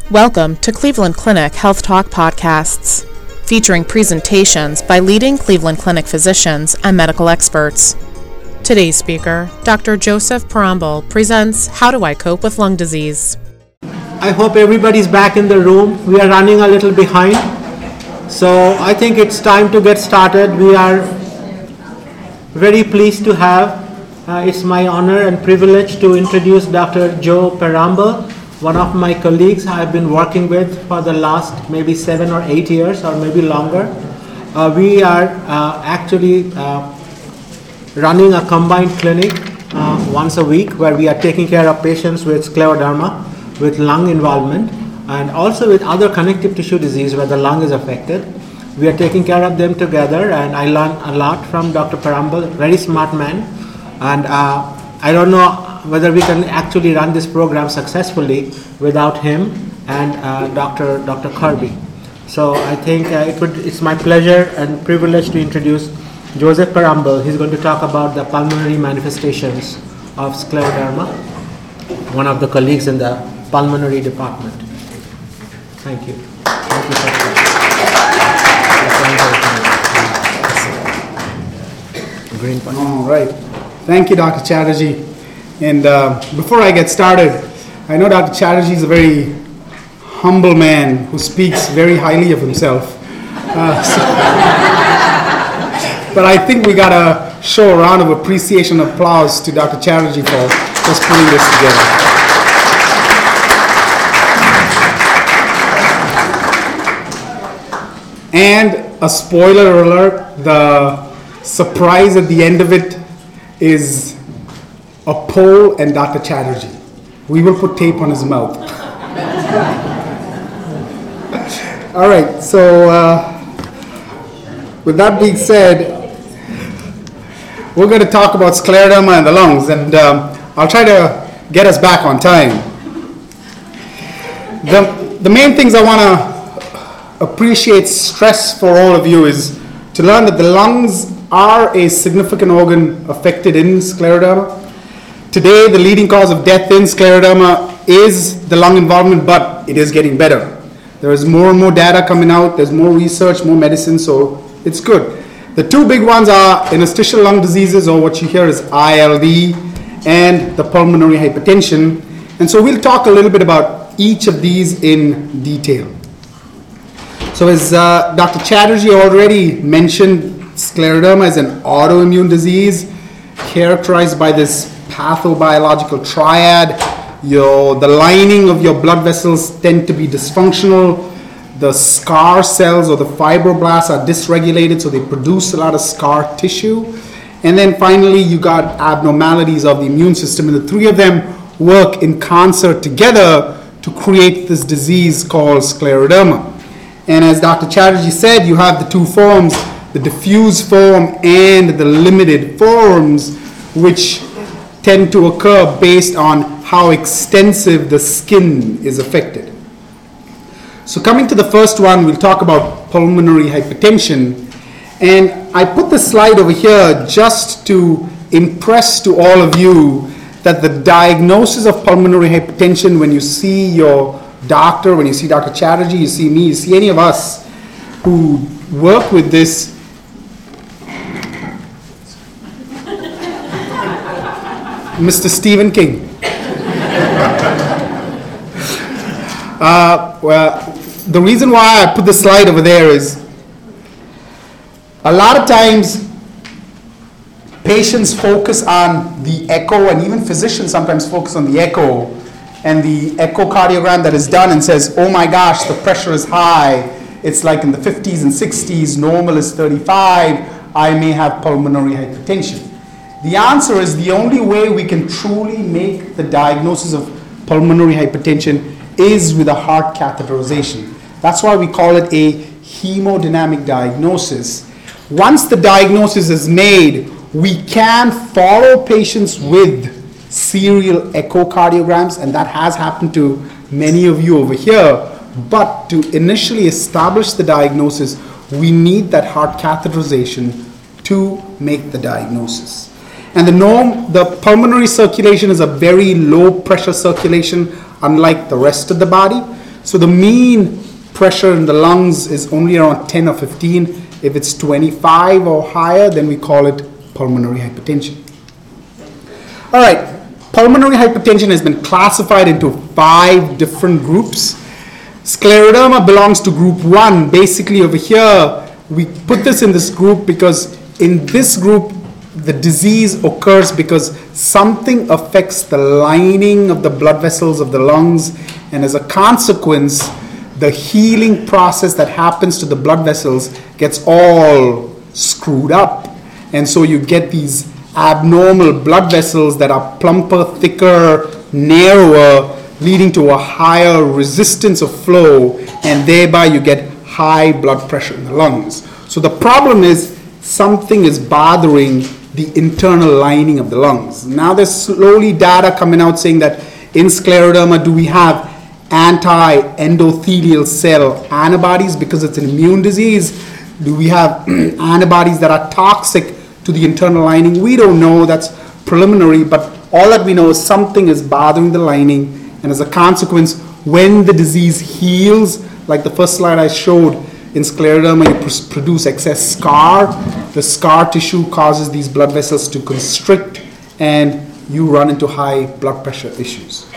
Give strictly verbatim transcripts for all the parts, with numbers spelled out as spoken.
Welcome to Cleveland Clinic Health Talk Podcasts, featuring presentations by leading Cleveland Clinic physicians and medical experts. Today's speaker, Doctor Joseph Paramble, presents How Do I Cope with Lung Disease? I hope everybody's back in the room. We are running a little behind, so I think it's time to get started. We are very pleased to have, uh, it's my honor and privilege to introduce Doctor Joe Paramble, one of my colleagues I've been working with for the last maybe seven or eight years or maybe longer. Uh, we are uh, actually uh, running a combined clinic uh, once a week where we are taking care of patients with scleroderma, with lung involvement, and also with other connective tissue disease where the lung is affected. We are taking care of them together, and I learned a lot from Doctor Paramble, very smart man, and uh, I don't know whether we can actually run this program successfully without him and uh, Doctor Doctor Kirby. So I think uh, it would, it's my pleasure and privilege to introduce Joseph Paramble. He's going to talk about the pulmonary manifestations of scleroderma, one of the colleagues in the pulmonary department. Thank you. Thank you so much. Green point. All right. Thank you, Doctor Chatterjee. And uh, before I get started, I know Doctor Chatterjee is a very humble man who speaks very highly of himself. Uh, so but I think we got to show a round of appreciation and applause to Doctor Chatterjee for just putting this together. And a spoiler alert, the surprise at the end of it is a poll and Doctor Chatterjee. We will put tape on his mouth. All right, so uh, with that being said, we're going to talk about scleroderma and the lungs, and um, I'll try to get us back on time. The, the main things I want to appreciate, stress for all of you is to learn that the lungs are a significant organ affected in scleroderma. Today, the leading cause of death in scleroderma is the lung involvement, but it is getting better. There is more and more data coming out, there's more research, more medicine, so it's good. The two big ones are interstitial lung diseases, or what you hear is I L D, and the pulmonary hypertension. And so we'll talk a little bit about each of these in detail. So as uh, Doctor Chatterjee already mentioned, scleroderma is an autoimmune disease characterized by this pathobiological triad. Your, the lining of your blood vessels tend to be dysfunctional. The scar cells or the fibroblasts are dysregulated, so they produce a lot of scar tissue. And then finally, you got abnormalities of the immune system, and the three of them work in concert together to create this disease called scleroderma. And as Doctor Chatterjee said, you have the two forms, the diffuse form and the limited forms, which tend to occur based on how extensive the skin is affected. So coming to the first one, we'll talk about pulmonary hypertension. And I put the slide over here just to impress to all of you that the diagnosis of pulmonary hypertension, when you see your doctor, when you see Doctor Chatterjee, you see me, you see any of us who work with this, Mister Stephen King. uh, well, the reason why I put the slide over there is a lot of times patients focus on the echo, and even physicians sometimes focus on the echo and the echocardiogram that is done and says, oh my gosh, the pressure is high. It's like in the fifties and sixties, normal is thirty-five, I may have pulmonary hypertension. The answer is the only way we can truly make the diagnosis of pulmonary hypertension is with a heart catheterization. That's why we call it a hemodynamic diagnosis. Once the diagnosis is made, we can follow patients with serial echocardiograms, and that has happened to many of you over here. But to initially establish the diagnosis, we need that heart catheterization to make the diagnosis. And the norm, the pulmonary circulation is a very low pressure circulation, unlike the rest of the body. So the mean pressure in the lungs is only around ten or fifteen. If it's twenty-five or higher, then we call it pulmonary hypertension. All right, pulmonary hypertension has been classified into five different groups. Scleroderma belongs to group one. Basically over here, we put this in this group because in this group, the disease occurs because something affects the lining of the blood vessels of the lungs, and as a consequence, the healing process that happens to the blood vessels gets all screwed up. And so you get these abnormal blood vessels that are plumper, thicker, narrower, leading to a higher resistance of flow, and thereby you get high blood pressure in the lungs. So the problem is something is bothering the internal lining of the lungs. Now there's slowly data coming out saying that in scleroderma, do we have anti-endothelial cell antibodies because it's an immune disease? Do we have antibodies that are toxic to the internal lining? We don't know. That's preliminary, but all that we know is something is bothering the lining, and as a consequence, when the disease heals, like the first slide I showed, in scleroderma you pr- produce excess scar. The scar tissue causes these blood vessels to constrict, and you run into high blood pressure issues.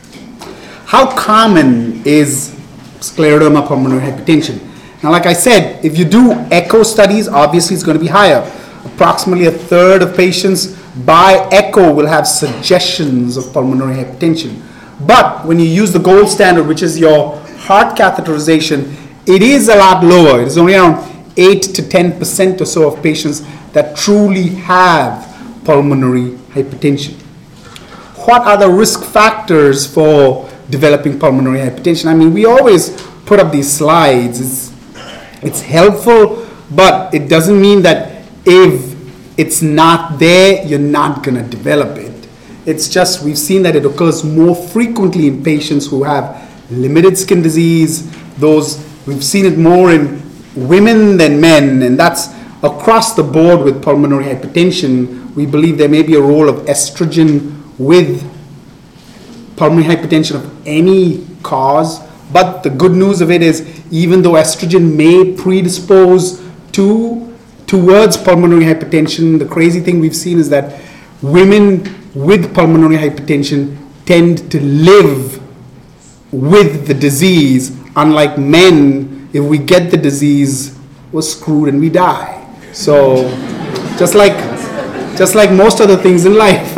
How common is scleroderma pulmonary hypertension? Now, like I said, if you do echo studies, obviously it's going to be higher. Approximately a third of patients by echo will have suggestions of pulmonary hypertension. But when you use the gold standard, which is your heart catheterization, it is a lot lower. It is only around eight to ten percent or so of patients that truly have pulmonary hypertension. What are the risk factors for developing pulmonary hypertension? I mean, we always put up these slides. It's, it's helpful, but it doesn't mean that if it's not there, you're not going to develop it. It's just we've seen that it occurs more frequently in patients who have limited skin disease. Those we've seen it more in women than men, and that's across the board with pulmonary hypertension. We believe there may be a role of estrogen with pulmonary hypertension of any cause, but the good news of it is even though estrogen may predispose to towards pulmonary hypertension, the crazy thing we've seen is that women with pulmonary hypertension tend to live with the disease, unlike men. If we get the disease, we're screwed and we die. So just like just like most other things in life.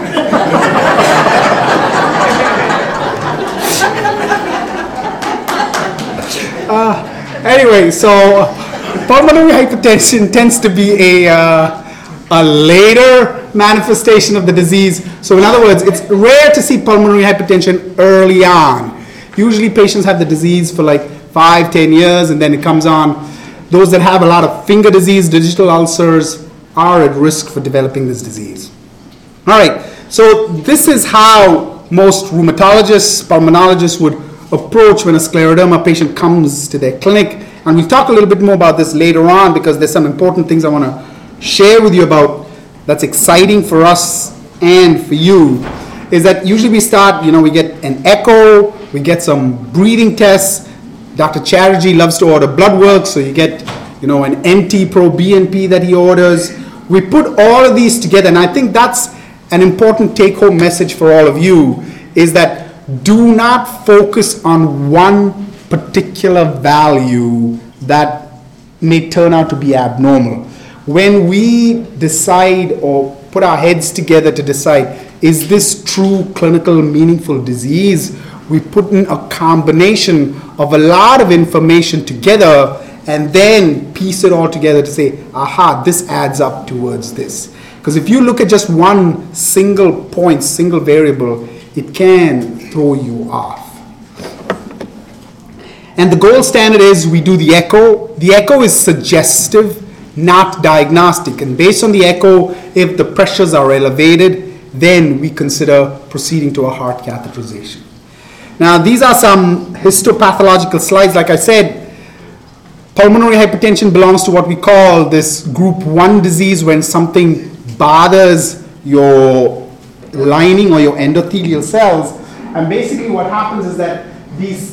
uh, anyway, so pulmonary hypertension tends to be a uh, a later manifestation of the disease. So in other words, it's rare to see pulmonary hypertension early on. Usually patients have the disease for like five, ten years, and then it comes on. Those that have a lot of finger disease, digital ulcers, are at risk for developing this disease. All right, so this is how most rheumatologists, pulmonologists would approach when a scleroderma patient comes to their clinic. And we'll talk a little bit more about this later on because there's some important things I want to share with you about that's exciting for us and for you, is that usually we start, you know, we get an echo, we get some breathing tests. Doctor Chatterjee loves to order blood work, so you get, you know, an N T Pro B N P that he orders. We put all of these together, and I think that's an important take-home message for all of you, is that do not focus on one particular value that may turn out to be abnormal. When we decide or put our heads together to decide, is this true clinical meaningful disease, we put in a combination of a lot of information together and then piece it all together to say, aha, this adds up towards this. Because if you look at just one single point, single variable, it can throw you off. And the gold standard is we do the echo. The echo is suggestive, not diagnostic. And based on the echo, if the pressures are elevated, then we consider proceeding to a heart catheterization. Now, these are some histopathological slides. Like I said, pulmonary hypertension belongs to what we call this group one disease, when something bothers your lining or your endothelial cells. And basically what happens is that these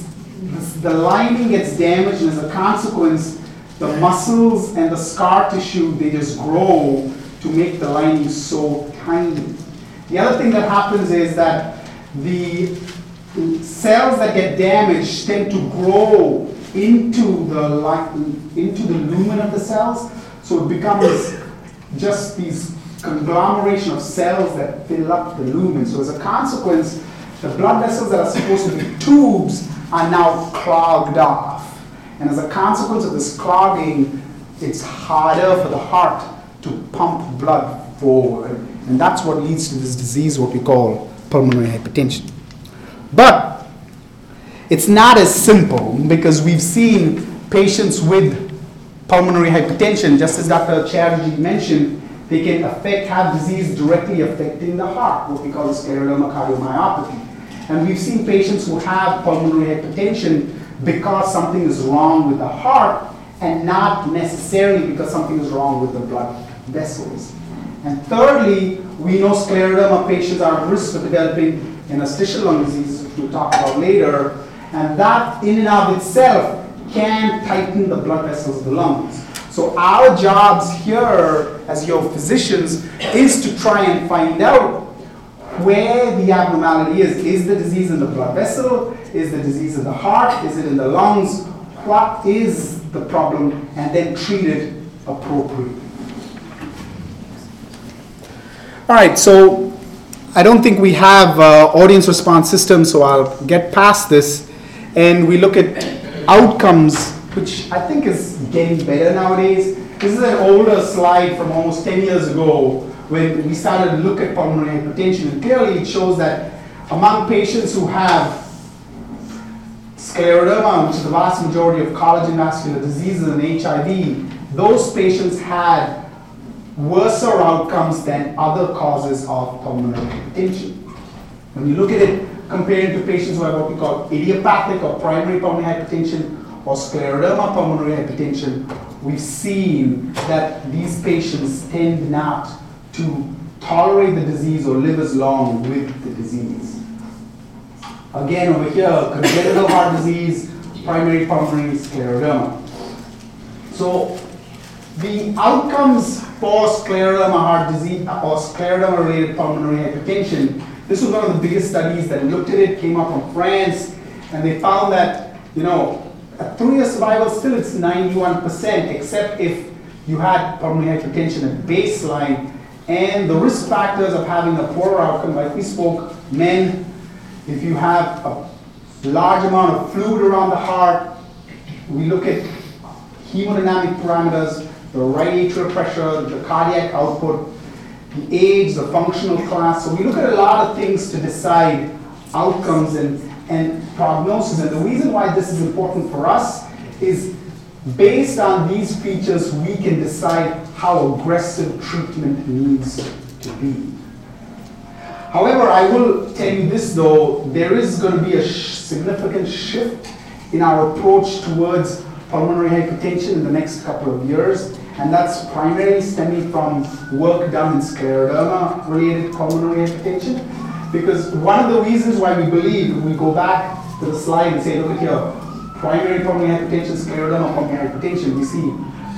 the lining gets damaged, and as a consequence, the muscles and the scar tissue, they just grow to make the lining so tiny. The other thing that happens is that the cells that get damaged tend to grow into the li- into the lumen of the cells, so it becomes just these conglomeration of cells that fill up the lumen. So as a consequence, the blood vessels that are supposed to be tubes are now clogged off. And as a consequence of this clogging, it's harder for the heart to pump blood forward. And that's what leads to this disease, what we call pulmonary hypertension. But it's not as simple, because we've seen patients with pulmonary hypertension, just as Doctor Chatterjee mentioned, they can affect, have disease directly affecting the heart, what we call scleroderma cardiomyopathy. And we've seen patients who have pulmonary hypertension because something is wrong with the heart, and not necessarily because something is wrong with the blood vessels. And thirdly, we know scleroderma patients are at risk of developing interstitial lung disease, which we'll talk about later, and that in and of itself can tighten the blood vessels of the lungs. So our jobs here as your physicians is to try and find out where the abnormality is. Is the disease in the blood vessel? Is the disease in the heart? Is it in the lungs? What is the problem? And then treat it appropriately. All right, so I don't think we have uh, audience response system, so I'll get past this. And we look at outcomes, which I think is getting better nowadays. This is an older slide from almost ten years ago when we started to look at pulmonary hypertension. And clearly it shows that among patients who have scleroderma, which is the vast majority of collagen vascular diseases and H I V, those patients had worse outcomes than other causes of pulmonary hypertension. When you look at it, comparing to patients who have what we call idiopathic or primary pulmonary hypertension or scleroderma pulmonary hypertension, we've seen that these patients tend not to tolerate the disease or live as long with the disease. Again, over here, congenital heart disease, primary pulmonary scleroderma. So the outcomes for scleroderma heart disease or scleroderma-related pulmonary hypertension, this was one of the biggest studies that looked at it, came up from France, and they found that, you know, at three-year survival, still it's ninety-one percent, except if you had pulmonary hypertension at baseline, and the risk factors of having a poorer outcome, like we spoke, men, if you have a large amount of fluid around the heart, we look at hemodynamic parameters, the right atrial pressure, the cardiac output, the age, the functional class. So we look at a lot of things to decide outcomes and, and prognosis. And the reason why this is important for us is based on these features, we can decide how aggressive treatment needs to be. However, I will tell you this though, there is going to be a sh- significant shift in our approach towards pulmonary hypertension in the next couple of years, and that's primarily stemming from work done in scleroderma-related pulmonary hypertension. Because one of the reasons why we believe, if we go back to the slide and say, look at here, primary pulmonary hypertension, scleroderma pulmonary hypertension, we see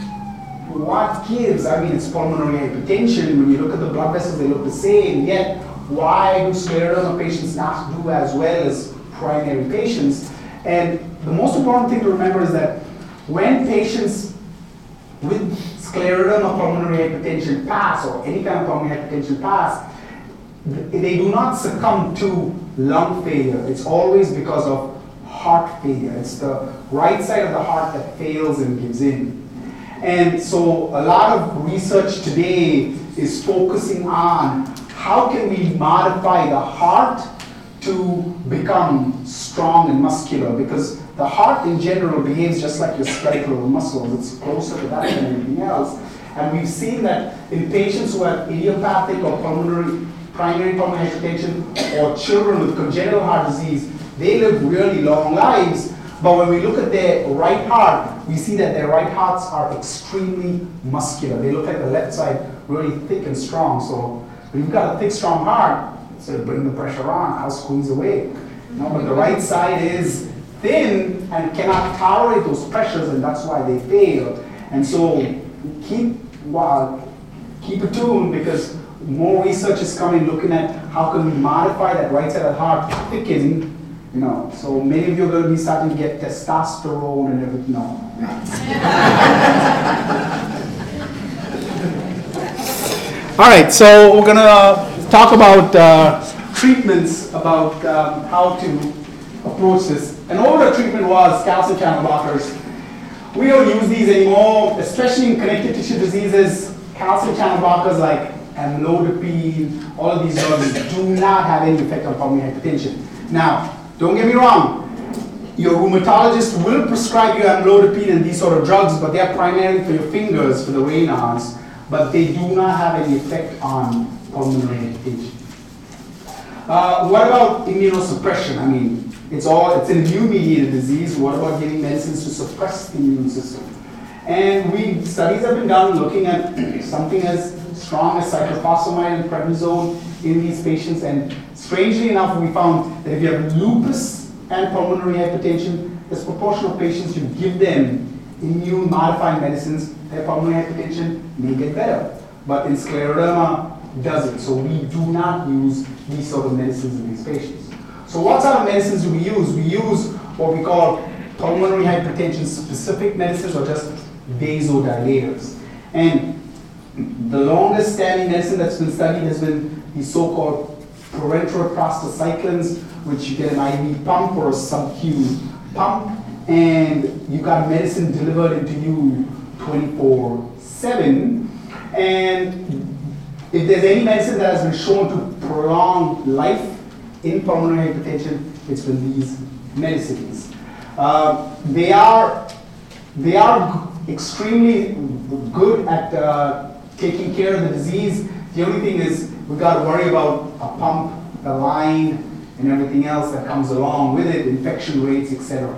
what gives. I mean, it's pulmonary hypertension. When you look at the blood vessels, they look the same, yet why do scleroderma patients not do as well as primary patients? And the most important thing to remember is that when patients with scleroderma pulmonary hypertension pass, or any kind of pulmonary hypertension pass, they do not succumb to lung failure. It's always because of heart failure. It's the right side of the heart that fails and gives in. And so a lot of research today is focusing on how can we modify the heart to become strong and muscular, because the heart in general behaves just like your skeletal muscles. It's closer to that than anything else. And we've seen that in patients who have idiopathic or pulmonary, primary pulmonary hypertension, or children with congenital heart disease, they live really long lives. But when we look at their right heart, we see that their right hearts are extremely muscular. They look like the left side really thick and strong. So when you've got a thick, strong heart, so bring the pressure on, I'll squeeze away. No, but the right side is thin and cannot tolerate those pressures, and that's why they fail. And so keep well, keep it tuned, because more research is coming looking at how can we modify that right side of the heart to thicken. You know, so many of you are going to be starting to get testosterone and everything. No. All right, so we're going to talk about uh, treatments, about um, how to approach this. An older treatment was calcium channel blockers. We don't use these anymore, especially in connective tissue diseases. Calcium channel blockers like amlodipine, all of these drugs do not have any effect on pulmonary hypertension. Now, don't get me wrong, your rheumatologist will prescribe you amlodipine and these sort of drugs, but they're primarily for your fingers, for the Raynaud's, but they do not have any effect on pulmonary hypertension. Uh, what about immunosuppression? I mean, it's all it's an immune-mediated disease. What about giving medicines to suppress the immune system? And we studies have been done looking at something as strong as cyclophosphamide and prednisone in these patients, and strangely enough, we found that if you have lupus and pulmonary hypertension, there's a proportion of patients you give them immune-modifying medicines, their pulmonary hypertension may get better. But in scleroderma, doesn't. So we do not use these sort of medicines in these patients. So what sort of medicines do we use? We use what we call pulmonary hypertension specific medicines, or just vasodilators. And the longest standing medicine that's been studied has been the so-called parenteral prostacyclins, which you get an I V pump or a sub-Q pump, and you got medicine delivered into you twenty-four seven. And if there's any medicine that has been shown to prolong life in pulmonary hypertension, it's been these medicines. Uh, they are they are extremely good at uh, taking care of the disease. The only thing is we've got to worry about a pump, a line, and everything else that comes along with it, infection rates, et cetera.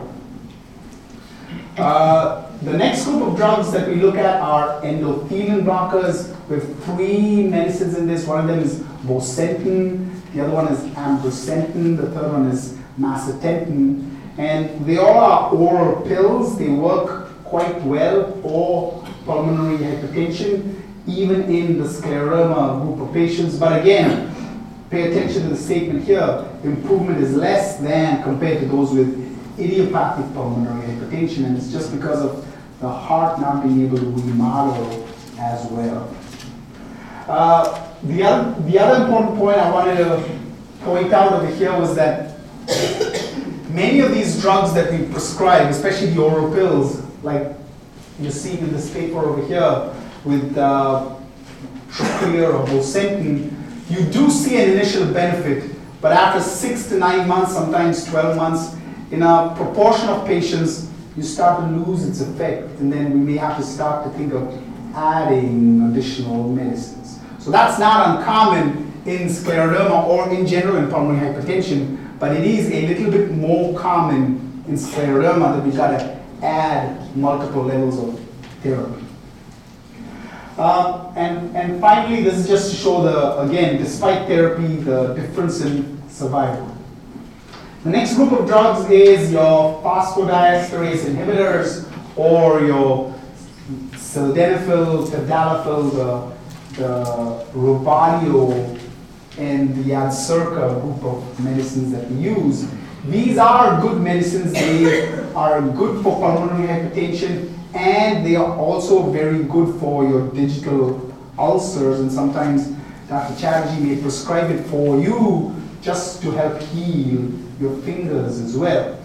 Uh, the next group of drugs that we look at are endothelin blockers. We have three medicines in this. One of them is bosentan, the other one is ambrisentan, the third one is macitentan. And they all are oral pills. They work quite well for pulmonary hypertension, even in the scleroderma group of patients. But again, pay attention to the statement here. Improvement is less than compared to those with idiopathic pulmonary hypertension, and it's just because of the heart not being able to remodel as well. Uh, the, other, the other important point I wanted to point out over here was that many of these drugs that we prescribe, especially the oral pills, like you see in this paper over here with uh, Trocleer or bosentan, you do see an initial benefit, but after six to nine months, sometimes twelve months, in a proportion of patients, you start to lose its effect, and then we may have to start to think of adding additional medicines. So that's not uncommon in scleroderma or in general in pulmonary hypertension, but it is a little bit more common in scleroderma that we've got to add multiple levels of therapy. Uh, and, and finally, this is just to show the, again, despite therapy, the difference in survival. The next group of drugs is your phosphodiesterase inhibitors, or your sildenafil, tadalafil, the, the Robadio, and the Adcirca group of medicines that we use. These are good medicines. They are good for pulmonary hypertension, and they are also very good for your digital ulcers, and sometimes Doctor Chatterjee may prescribe it for you just to help heal your fingers as well.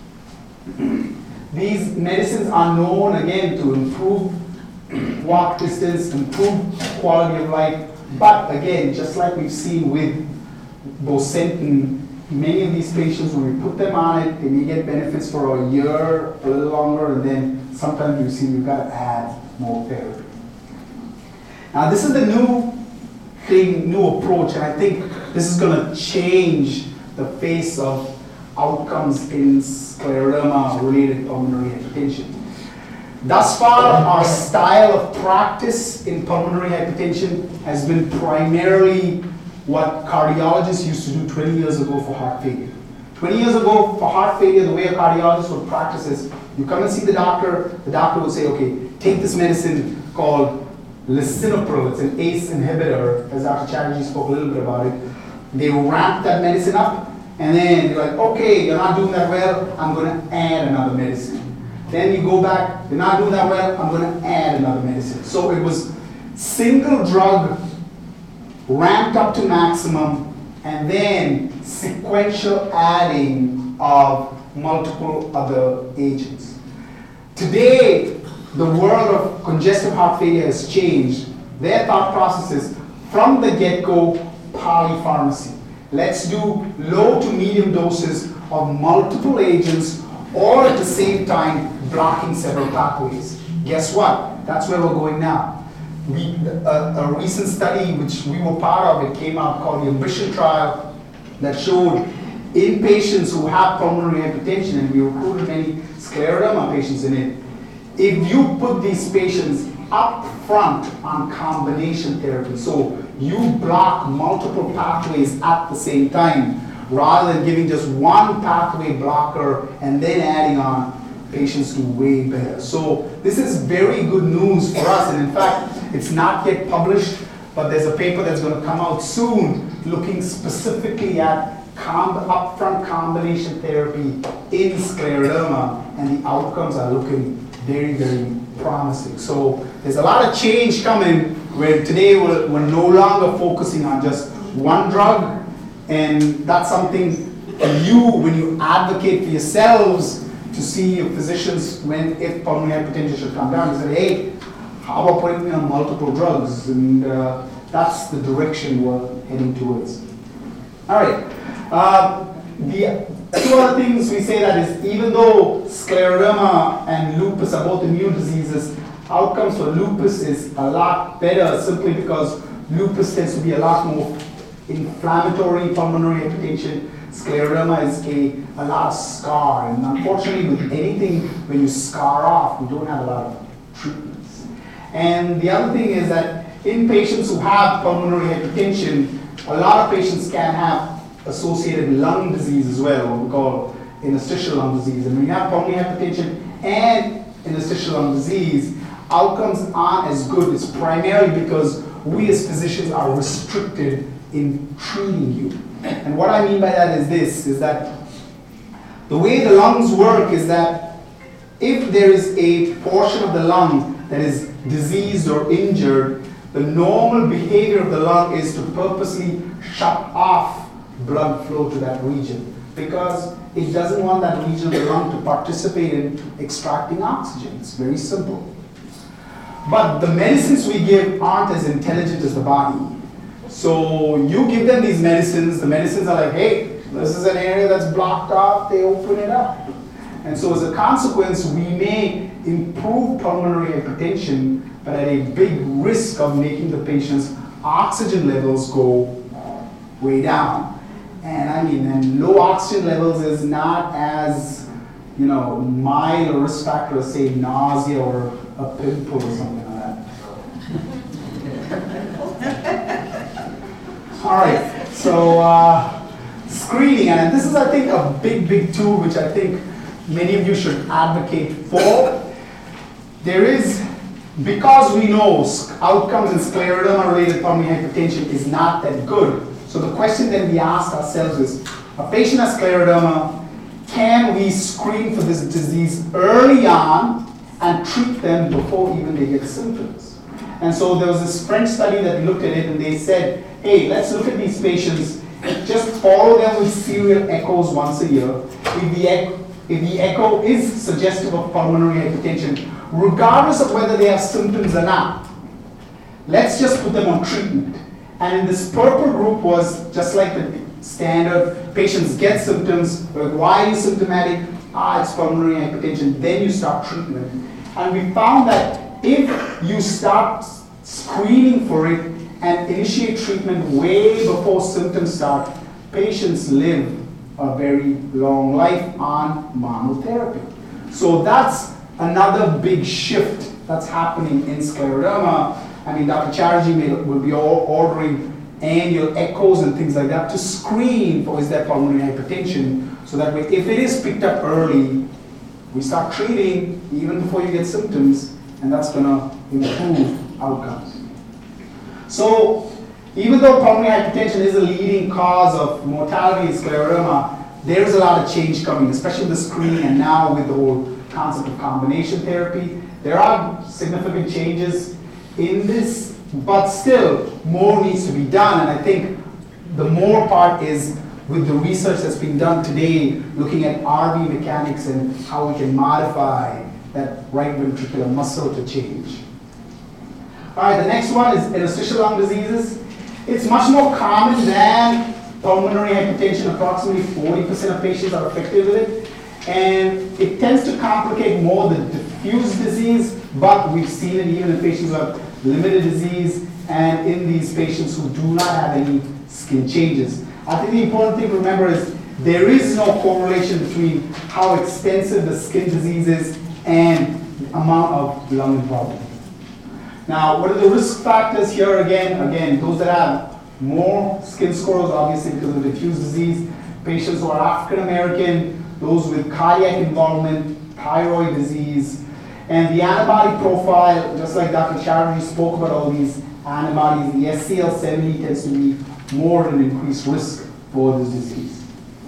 These medicines are known, again, to improve walk distance, improve quality of life, but again, just like we've seen with bosentan, many of these patients, when we put them on it, they may get benefits for a year, a little longer, and then sometimes we see we've got to add more therapy. Now, this is the new thing, new approach, and I think this is going to change the face of outcomes in scleroderma-related pulmonary hypertension. Thus far, our style of practice in pulmonary hypertension has been primarily what cardiologists used to do twenty years ago for heart failure. twenty years ago, for heart failure, the way a cardiologist would practice is, you come and see the doctor, the doctor would say, okay, take this medicine called lisinopril, it's an A C E inhibitor, as Doctor Chatterjee spoke a little bit about it. They ramp that medicine up, and then they're like, okay, you're not doing that well, I'm going to add another medicine. Then you go back, you're not doing that well, I'm going to add another medicine. So it was single drug, ramped up to maximum, and then sequential adding of multiple other agents. Today, the world of congestive heart failure has changed. Their thought process is, from the get-go, polypharmacy. Let's do low to medium doses of multiple agents, or at the same time, blocking several pathways. Guess what? That's where we're going now. We, a, a recent study which we were part of, it came out called the Ambition trial, that showed in patients who have pulmonary hypertension, and we recruited many scleroderma patients in it, if you put these patients up front on combination therapy, so you block multiple pathways at the same time, rather than giving just one pathway blocker and then adding on, patients do way better. So this is very good news for us, and in fact, it's not yet published, but there's a paper that's going to come out soon looking specifically at com upfront combination therapy in scleroderma, and the outcomes are looking very, very promising. So there's a lot of change coming, where today we're, we're no longer focusing on just one drug, and that's something for you when you advocate for yourselves to see your physicians when, if pulmonary hypertension should come down, you say, hey, how about putting me on multiple drugs? And uh, that's the direction we're heading towards. All right. Uh, the two other things we say that is, even though scleroderma and lupus are both immune diseases, outcomes for lupus is a lot better, simply because lupus tends to be a lot more inflammatory pulmonary hypertension. Scleroderma is a, a lot of scar, and unfortunately with anything, when you scar off, we don't have a lot of treatments. And the other thing is that in patients who have pulmonary hypertension, a lot of patients can have associated lung disease as well, what we call interstitial lung disease. And when you have pulmonary hypertension and interstitial lung disease, outcomes aren't as good. It's primarily because we as physicians are restricted in treating you. And what I mean by that is this, is that the way the lungs work is that if there is a portion of the lung that is diseased or injured, the normal behavior of the lung is to purposely shut off blood flow to that region, because it doesn't want that region of the lung to participate in extracting oxygen. It's very simple. But the medicines we give aren't as intelligent as the body. So you give them these medicines, the medicines are like, hey, this is an area that's blocked off, they open it up. And so as a consequence, we may improve pulmonary hypertension, but at a big risk of making the patient's oxygen levels go way down. And I mean, and low oxygen levels is not as, you know, mild a risk factor as, say, nausea or a pimple or something like that. All right, so uh, screening, and this is, I think, a big, big tool which I think many of you should advocate for. There is, because we know outcomes in scleroderma-related pulmonary hypertension is not that good, so the question that we ask ourselves is, a patient has scleroderma, can we screen for this disease early on and treat them before even they get symptoms? And so there was this French study that looked at it, and they said, hey, let's look at these patients, just follow them with serial echoes once a year. If the, echo, if the echo is suggestive of pulmonary hypertension, regardless of whether they have symptoms or not, let's just put them on treatment. And in this purple group was just like the standard, patients get symptoms, like, why are you symptomatic? Ah, it's pulmonary hypertension, then you start treatment. And we found that if you start screening for it and initiate treatment way before symptoms start, patients live a very long life on monotherapy. So that's another big shift that's happening in scleroderma. I mean, Doctor Chatterjee may, will be all ordering and your echoes and things like that to screen for is there pulmonary hypertension, so that way if it is picked up early, we start treating even before you get symptoms, and that's going to improve outcomes. So even though pulmonary hypertension is a leading cause of mortality in scleroderma, there is a lot of change coming, especially with the screening and now with the whole concept of combination therapy. There are significant changes in this, but still more needs to be done, and I think the more part is with the research that's being done today, looking at R V mechanics and how we can modify that right ventricular muscle to change. All right, the next one is interstitial lung diseases. It's much more common than pulmonary hypertension. Approximately forty percent of patients are affected with it, and it tends to complicate more the diffuse disease, but we've seen it even in patients who have limited disease and in these patients who do not have any skin changes. I think the important thing to remember is there is no correlation between how extensive the skin disease is and the amount of lung involvement. Now, what are the risk factors here again? Again, those that have more skin scores, obviously because of diffuse disease, patients who are African American, those with cardiac involvement, thyroid disease, and the antibody profile, just like Doctor Chatterjee spoke about all these antibodies, the S C L seventy tends to be more an increased risk for this disease.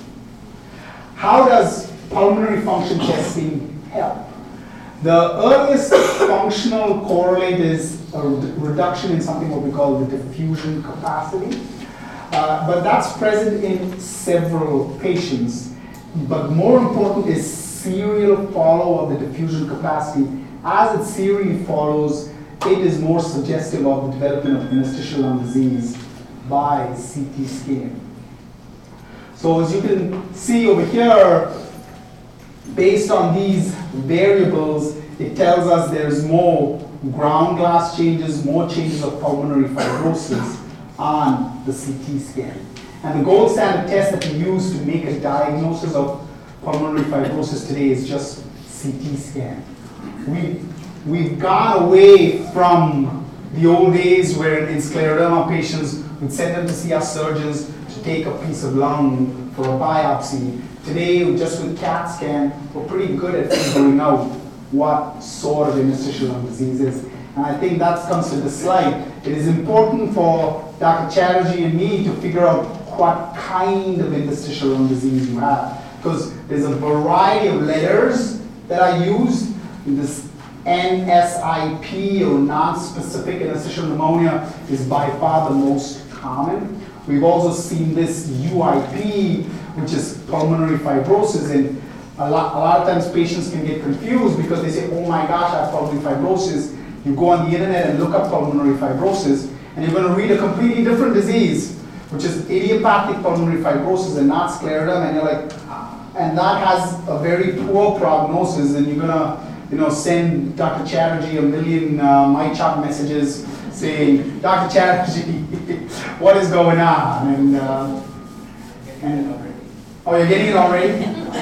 How does pulmonary function testing help? The earliest functional correlate is a reduction in something what we call the diffusion capacity, uh, but that's present in several patients. But more important is serial follow of the diffusion capacity. As it serially follows, it is more suggestive of the development of interstitial lung disease by C T scan. So as you can see over here, based on these variables, it tells us there's more ground glass changes, more changes of pulmonary fibrosis on the C T scan. And the gold standard test that we use to make a diagnosis of pulmonary fibrosis today is just C T scan. We, we've gone away from the old days where in scleroderma patients we'd send them to see our surgeons to take a piece of lung for a biopsy. Today, just with CAT scan, we're pretty good at figuring out what sort of interstitial lung disease is. And I think that comes to the slide. It is important for Doctor Chatterjee and me to figure out what kind of interstitial lung disease you have. Because there's a variety of letters that are used. This N S I P or non-specific interstitial pneumonia is by far the most common. We've also seen this U I P, which is pulmonary fibrosis, and a lot, a lot of times patients can get confused because they say, oh my gosh, I have pulmonary fibrosis. You go on the internet and look up pulmonary fibrosis, and you're going to read a completely different disease, which is idiopathic pulmonary fibrosis and not scleroderma, and you're like, and that has a very poor prognosis, and you're going to you know, send Doctor Chatterjee a million uh, MyChart messages saying, Doctor Chatterjee, what is going on? And, uh, and oh, you're getting it already?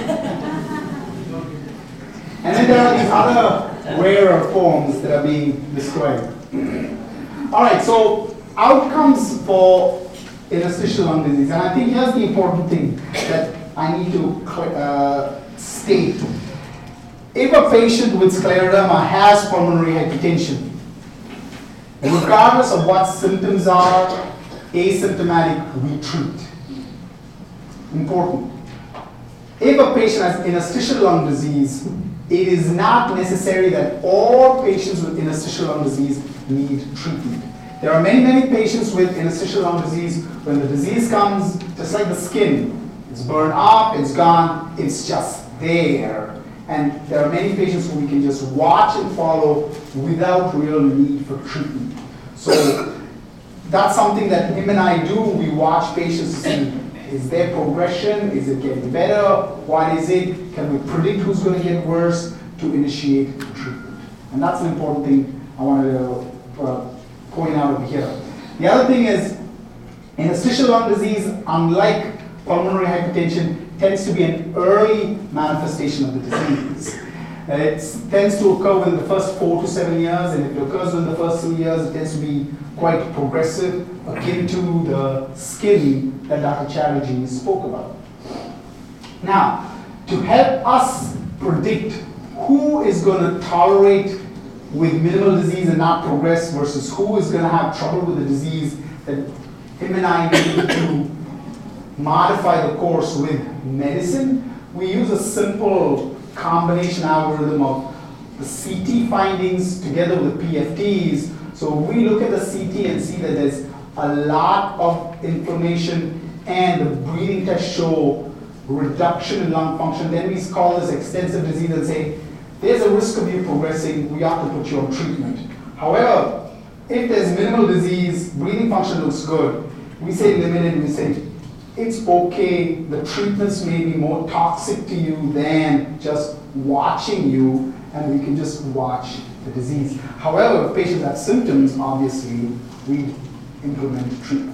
And then there are these other rarer forms that are being described. All right, so outcomes for interstitial lung disease, and I think here's the important thing that I need to uh, state. If a patient with scleroderma has pulmonary hypertension, regardless of what symptoms are, asymptomatic, we treat. Important. If a patient has interstitial lung disease, it is not necessary that all patients with interstitial lung disease need treatment. There are many, many patients with interstitial lung disease, when the disease comes, just like the skin, it's burned off, it's gone, it's just there. And there are many patients who we can just watch and follow without real need for treatment. So that's something that him and I do. We watch patients to see, is there progression? Is it getting better? What is it? Can we predict who's going to get worse to initiate treatment? And that's an important thing I wanted to uh, point out over here. The other thing is, interstitial lung disease, unlike pulmonary hypertension, tends to be an early manifestation of the disease. It tends to occur within the first four to seven years, and if it occurs within the first two years, it tends to be quite progressive, akin to the skin that Doctor Chatterjee spoke about. Now, to help us predict who is going to tolerate with minimal disease and not progress versus who is going to have trouble with the disease, that him and I need to modify the course with medicine, we use a simple combination algorithm of the C T findings together with the P F Ts. So we look at the C T and see that there's a lot of inflammation and the breathing tests show reduction in lung function. Then we call this extensive disease and say, there's a risk of you progressing, we have to put you on treatment. However, if there's minimal disease, breathing function looks good, we say limited, we say it's okay, the treatments may be more toxic to you than just watching you, and we can just watch the disease. However, if patients have symptoms, obviously, we implement treatment.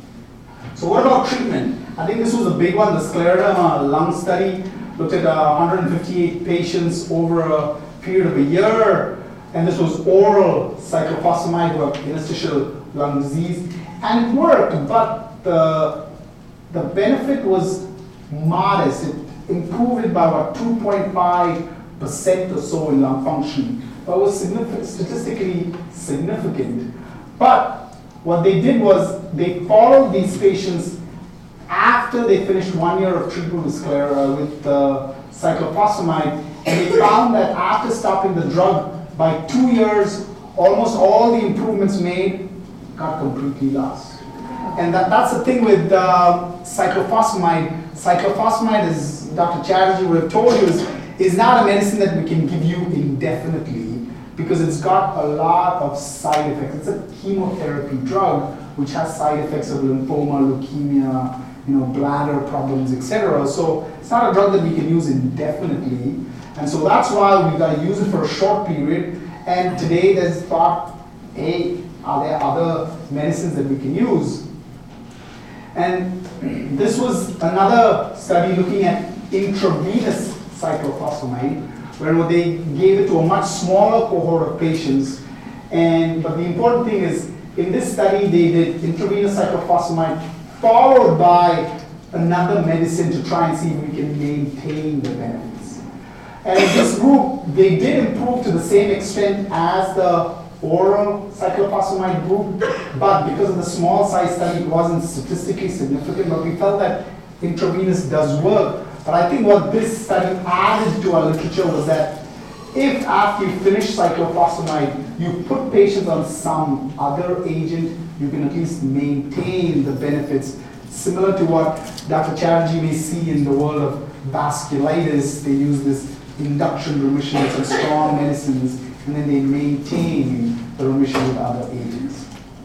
So what about treatment? I think this was a big one, the scleroderma lung study looked at uh, one hundred fifty-eight patients over a period of a year, and this was oral cyclophosphamide for interstitial lung disease, and it worked, but the, the benefit was modest. It improved it by about two point five percent or so in lung function, but it was significant, statistically significant. But what they did was they followed these patients after they finished one year of treatment with sclera with uh, cyclophosphamide, and they found that after stopping the drug, by two years, almost all the improvements made got completely lost. And that, that's the thing with uh, cyclophosphamide. Cyclophosphamide, as Doctor Chatterjee would have told you, is, is not a medicine that we can give you indefinitely because it's got a lot of side effects. It's a chemotherapy drug which has side effects of lymphoma, leukemia, you know, bladder problems, et cetera. So it's not a drug that we can use indefinitely. And so that's why we've got to use it for a short period. And today there's thought, hey, are there other medicines that we can use? And this was another study looking at intravenous cyclophosphamide, where they gave it to a much smaller cohort of patients. And but the important thing is, in this study, they did intravenous cyclophosphamide followed by another medicine to try and see if we can maintain the benefits. And in this group, they did improve to the same extent as the oral cyclophosphamide group, but because of the small size study, it wasn't statistically significant, but we felt that intravenous does work. But I think what this study added to our literature was that if after you finish cyclophosphamide, you put patients on some other agent, you can at least maintain the benefits, similar to what Doctor Chatterjee may see in the world of vasculitis. They use this induction remission with some strong medicines, and then they maintain the remission with other agents.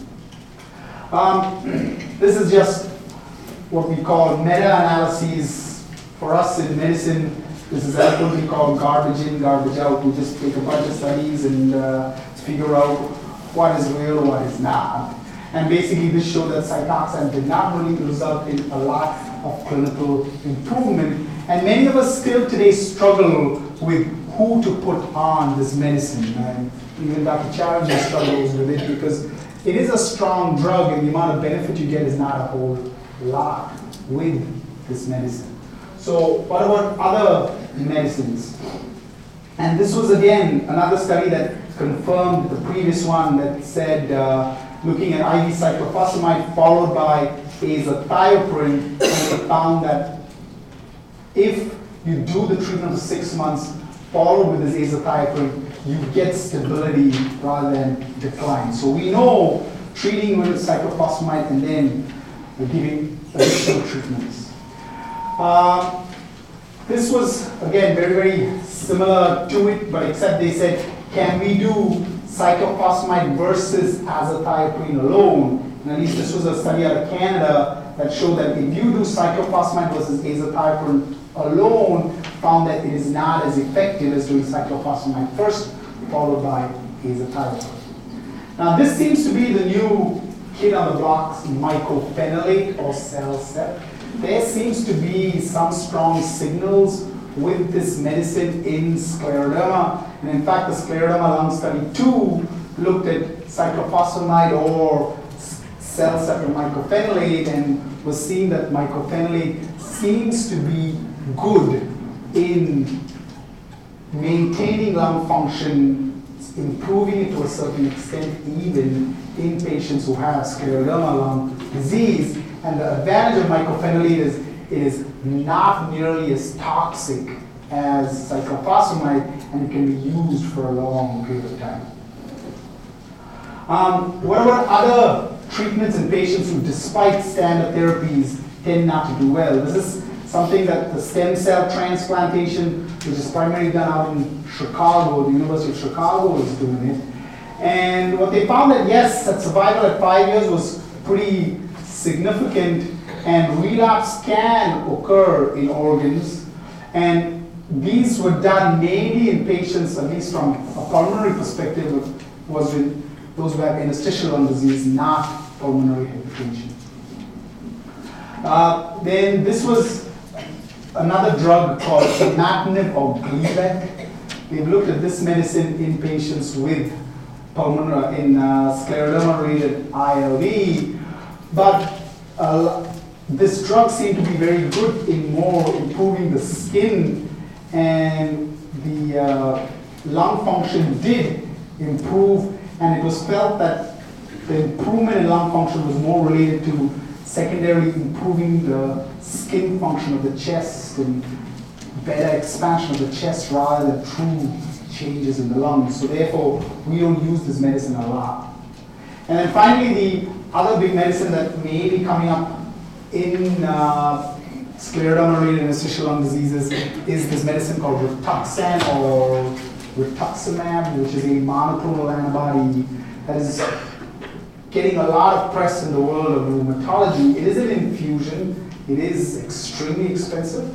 Um, this is just what we call meta-analyses. For us in medicine, this is eloquently called garbage in, garbage out. We just take a bunch of studies and uh, figure out what is real, what is not. And basically this showed that Cytoxan did not really result in a lot of clinical improvement. And many of us still today struggle with who to put on this medicine. And even Doctor Chatterjee struggles with it because it is a strong drug and the amount of benefit you get is not a whole lot with this medicine. So what about other medicines? And this was again another study that confirmed the previous one that said uh, looking at I V cyclophosphamide followed by azathioprine, and they found that if you do the treatment for six months followed with this azathioprine, you get stability rather than decline. So we know treating with cyclophosphamide and then giving additional treatments. Uh, this was, again, very, very similar to it, but except they said, can we do cyclophosphamide versus azathioprine alone? And at least this was a study out of Canada that showed that if you do cyclophosphamide versus azathioprine alone, found that it is not as effective as doing cyclophosphamide first, followed by azathioprine. Now this seems to be the new kid on the block, mycophenolate or CellCept. There seems to be some strong signals with this medicine in scleroderma. And in fact, the scleroderma lung study two looked at cyclophosphamide or cell-cycle mycophenolate and was seeing that mycophenolate seems to be good in maintaining lung function, improving it to a certain extent even in patients who have scleroderma lung disease. And the advantage of mycophenolate is it is not nearly as toxic as cyclophosphamide, and it can be used for a long period of time. Um, what about other treatments in patients who, despite standard therapies, tend not to do well? This is something that the stem cell transplantation, which is primarily done out in Chicago, the University of Chicago is doing it. And what they found that yes, that survival at five years was pretty significant, and relapse can occur in organs. And these were done mainly in patients, at least from a pulmonary perspective, was with those who have interstitial lung disease, not pulmonary hypertension. Uh, then this was another drug called imatinib or Gleevec. They've looked at this medicine in patients with pulmonary, in uh, scleroderma-related I L D, but uh, this drug seemed to be very good in more improving the skin, and the uh, lung function did improve, and it was felt that the improvement in lung function was more related to secondarily improving the skin function of the chest and better expansion of the chest rather than true changes in the lungs. So therefore, we don't use this medicine a lot. And then finally, the other big medicine that may be coming up in uh, scleroderma-related interstitial lung diseases is this medicine called Rituxan or rituximab, which is a monoclonal antibody that is getting a lot of press in the world of rheumatology. It is an infusion. It is extremely expensive.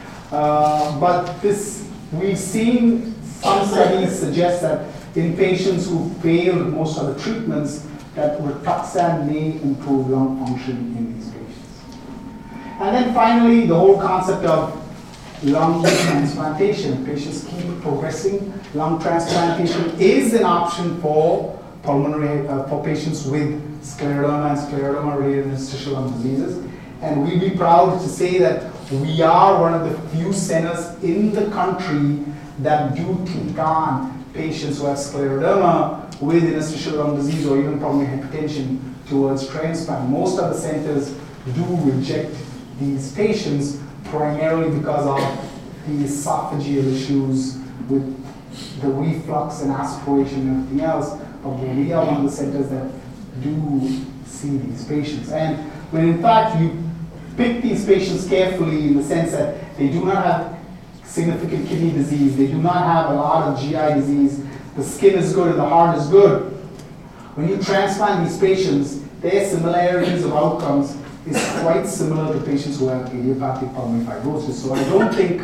Uh, but this, we've seen some studies suggest that in patients who failed most of the treatments, that Rituxan may improve lung function in these patients. And then finally, the whole concept of lung transplantation. Patients keep progressing. Lung transplantation is an option for pulmonary, uh, for patients with scleroderma and scleroderma-related interstitial lung diseases. And we'd be proud to say that we are one of the few centers in the country that do take on patients who have scleroderma with interstitial lung disease or even pulmonary hypertension towards transplant. Most of the centers do reject these patients primarily because of the esophageal issues with the reflux and aspiration and everything else. But we are one of the centers that do see these patients. And when in fact you pick these patients carefully in the sense that they do not have significant kidney disease, they do not have a lot of G I disease, the skin is good and the heart is good. When you transplant these patients, their similarities of outcomes is quite similar to patients who have idiopathic pulmonary fibrosis. So I don't think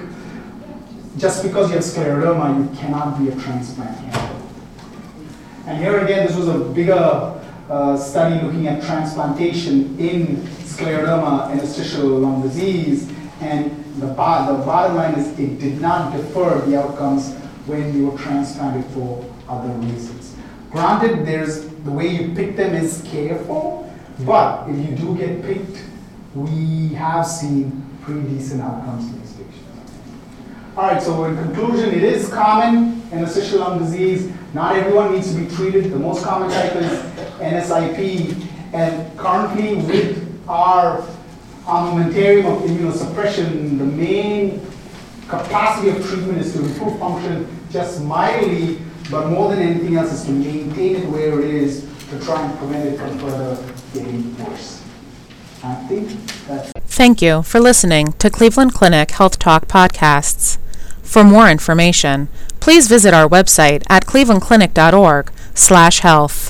just because you have scleroderma, you cannot be a transplant candidate. And here again, this was a bigger uh, study looking at transplantation in scleroderma interstitial lung disease, and the, bo- the bottom line is it did not defer the outcomes when you were transplanted for other reasons. Granted, there's the way you pick them is careful, but if you do get picked, we have seen pretty decent outcomes in these patients. All right, so in conclusion, it is common, interstitial lung disease. Not everyone needs to be treated. The most common type is N S I P, and currently with our armamentarium of immunosuppression, the main capacity of treatment is to improve function just mildly, but more than anything else is to maintain it where it is to try and prevent it from further getting worse. I think that's it. Thank you for listening to Cleveland Clinic Health Talk podcasts. For more information, please visit our website at cleveland clinic dot org slash health.